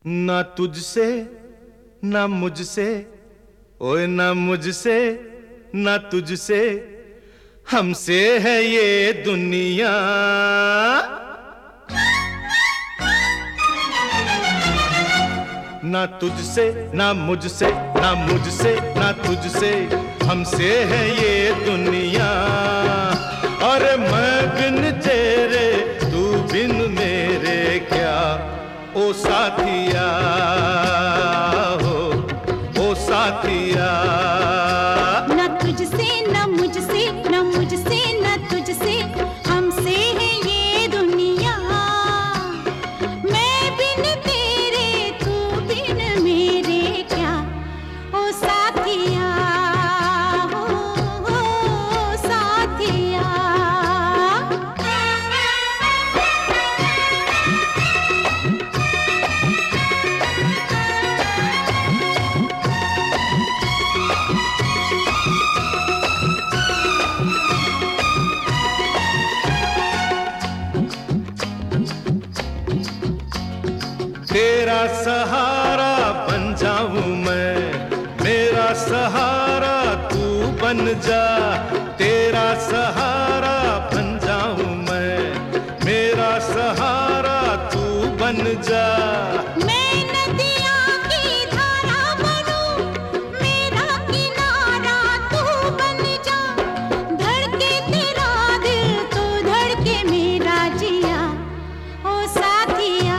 ना तुझसे ना मुझसे, ओए ना मुझसे ना तुझसे, हमसे है ये दुनिया। ना तुझसे ना मुझसे, ना मुझसे ना तुझसे, हमसे है ये दुनिया। और मैं बिन तेरे तू बिन मेरे क्या, ओ साथिया हो, ओ साथिया। ना तुझसे ना मुझसे, ना मुझसे ना तुझसे, हमसे है ये दुनिया। मैं बिन तेरे तू बिन मेरे क्या, ओ साथिया हो, ओ साथिया। तेरा सहारा बन जाऊं मैं, मेरा सहारा तू बन जा। तेरा सहारा बन जाऊं मैं, मेरा सहारा तू बन जा। मैं नदिया की धारा बनूं, मेरा किनारा तू बन जा। धड़के तेरा दिल तो धड़के मेरा जिया, ओ साथिया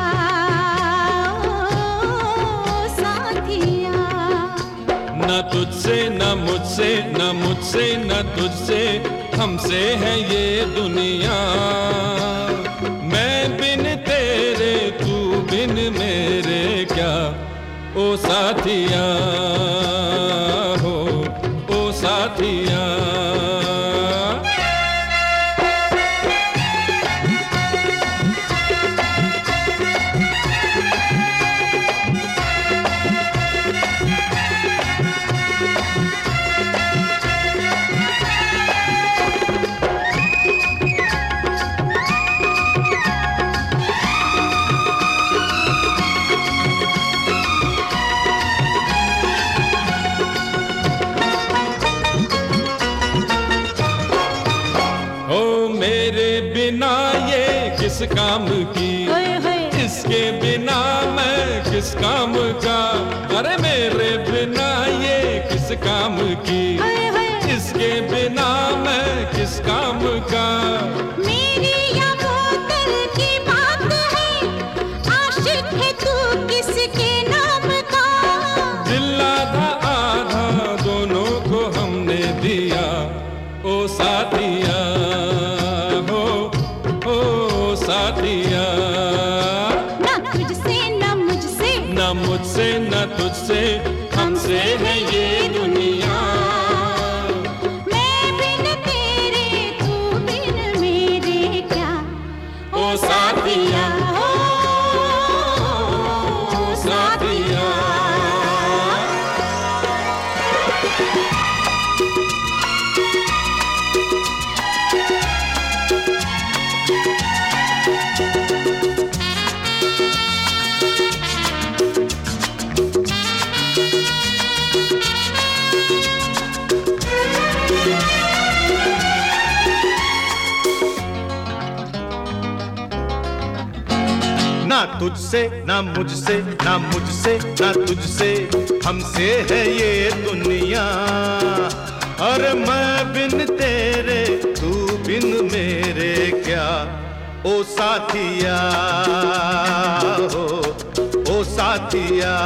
ओ साथिया। ना तुझसे ना मुझसे, ना मुझसे ना तुझसे, हमसे है ये दुनिया। मैं बिन तेरे तू बिन मेरे क्या, ओ साथिया हो, ओ साथिया। मेरे बिना ये किस काम की, इसके बिना मैं किस काम का। अरे मेरे बिना ये किस काम की, इसके बिना मैं किस काम का। मेरी या बोतल की बात है, आशिक है तू किसके नाम का। दिल आधा आधा दोनों को हमने दिया, ओ साथिया हो, ओ साथिया। ना तुझसे ना मुझसे, ना मुझसे ना तुझसे, हमसे है ये दुनिया। मैं बिन तेरे तू बिन मेरे क्या, ओ साथिया ओ साथिया। ना तुझसे ना मुझसे, ना मुझसे ना तुझसे, हमसे है ये दुनिया। और मैं बिन तेरे तू बिन मेरे क्या, ओ साथिया हो, ओ साथिया।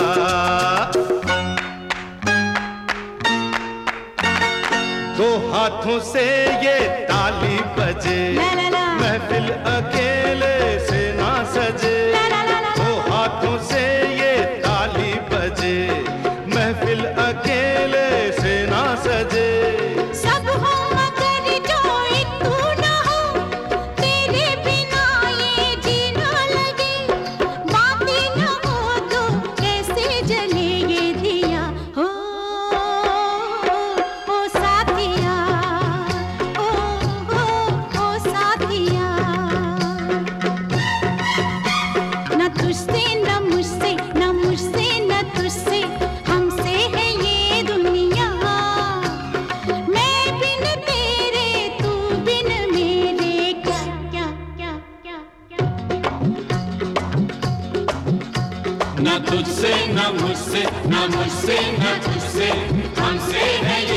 दो हाथों से ये ताली बजे, महफिल अकेले से ना सजे। दो हाथों से ये ताली बजे, महफिल अकेले से ना सजे। सब हो मगर जो एक तू ना हो, तेरे बिना ये जीना लगे। बातें न हो तो कैसे जले ये दिया, हो ओ साथिया ओ साथिया। तुझसे न मुझसे न मुझसे न तुझसे, हमसे है